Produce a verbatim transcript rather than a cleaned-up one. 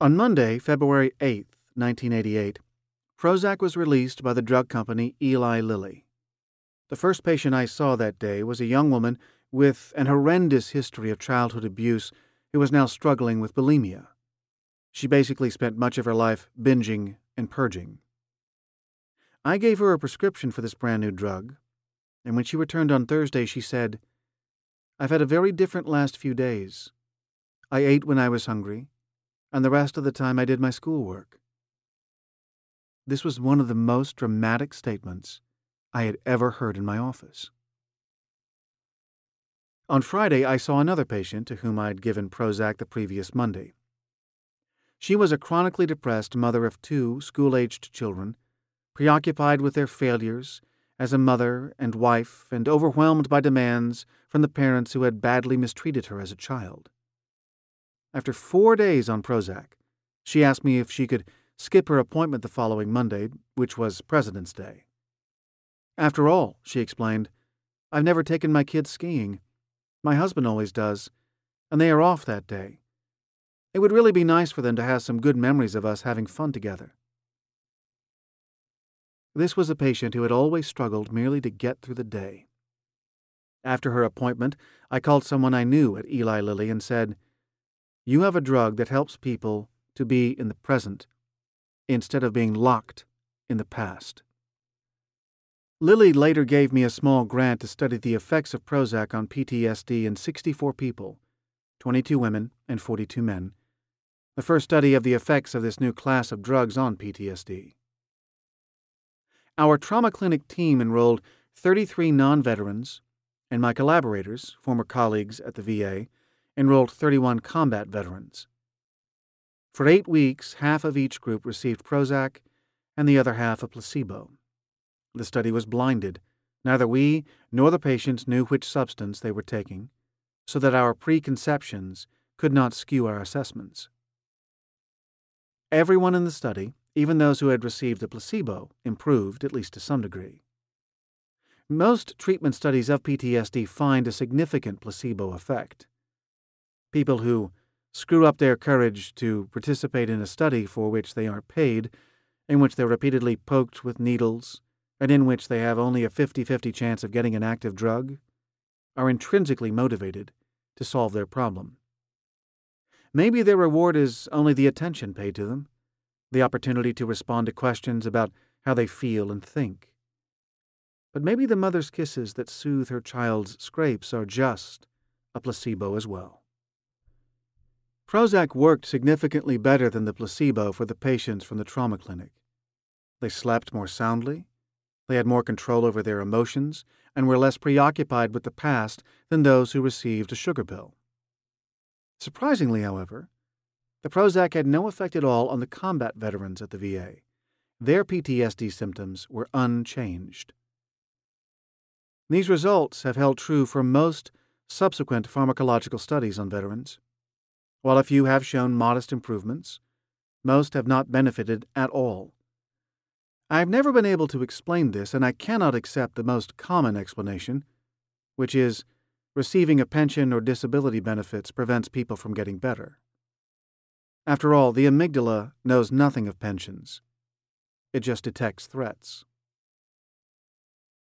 On Monday, February eighth, nineteen eighty-eight, Prozac was released by the drug company Eli Lilly. The first patient I saw that day was a young woman with an horrendous history of childhood abuse who was now struggling with bulimia. She basically spent much of her life binging and purging. I gave her a prescription for this brand new drug, and when she returned on Thursday, she said, "I've had a very different last few days. I ate when I was hungry, and the rest of the time I did my schoolwork." This was one of the most dramatic statements I had ever heard in my office. On Friday, I saw another patient to whom I had given Prozac the previous Monday. She was a chronically depressed mother of two school-aged children, preoccupied with their failures as a mother and wife and overwhelmed by demands from the parents who had badly mistreated her as a child. After four days on Prozac, she asked me if she could skip her appointment the following Monday, which was President's Day. "After all," she explained, "I've never taken my kids skiing. My husband always does, and they are off that day. It would really be nice for them to have some good memories of us having fun together." This was a patient who had always struggled merely to get through the day. After her appointment, I called someone I knew at Eli Lilly and said, "You have a drug that helps people to be in the present instead of being locked in the past." Lilly later gave me a small grant to study the effects of Prozac on P T S D in sixty-four people, twenty-two women and forty-two men, the first study of the effects of this new class of drugs on P T S D. Our trauma clinic team enrolled thirty-three non-veterans, and my collaborators, former colleagues at the V A, enrolled thirty-one combat veterans. For eight weeks, half of each group received Prozac and the other half a placebo. The study was blinded. Neither we nor the patients knew which substance they were taking, so that our preconceptions could not skew our assessments. Everyone in the study, even those who had received a placebo, improved, at least to some degree. Most treatment studies of P T S D find a significant placebo effect. People who screw up their courage to participate in a study for which they aren't paid, in which they're repeatedly poked with needles, and in which they have only a fifty-fifty chance of getting an active drug, are intrinsically motivated to solve their problem. Maybe their reward is only the attention paid to them, the opportunity to respond to questions about how they feel and think. But maybe the mother's kisses that soothe her child's scrapes are just a placebo as well. Prozac worked significantly better than the placebo for the patients from the trauma clinic. They slept more soundly, they had more control over their emotions, and were less preoccupied with the past than those who received a sugar pill. Surprisingly, however, the Prozac had no effect at all on the combat veterans at the V A. Their P T S D symptoms were unchanged. These results have held true for most subsequent pharmacological studies on veterans. While a few have shown modest improvements, most have not benefited at all. I have never been able to explain this, and I cannot accept the most common explanation, which is receiving a pension or disability benefits prevents people from getting better. After all, the amygdala knows nothing of pensions. It just detects threats.